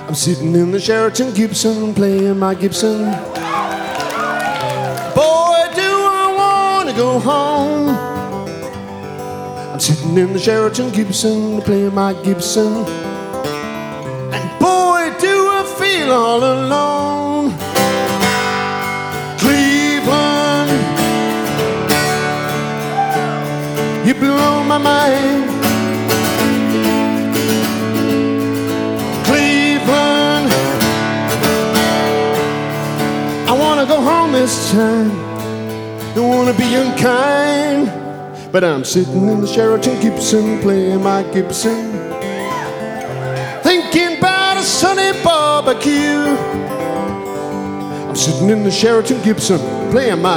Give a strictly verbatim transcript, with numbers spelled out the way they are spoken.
I'm sitting in the Sheraton Gibson playing my Gibson. Boy, do I want to go home. I'm sitting in the Sheraton Gibson playing my Gibson. And boy, do I feel all alone. Cleveland, you blow my mind. Cleveland, I wanna go home this time. Don't wanna be unkind, but I'm sitting in the Sheraton Gibson playing my Gibson, thinking about a sunny barbecue. I'm sitting in the Sheraton Gibson playing my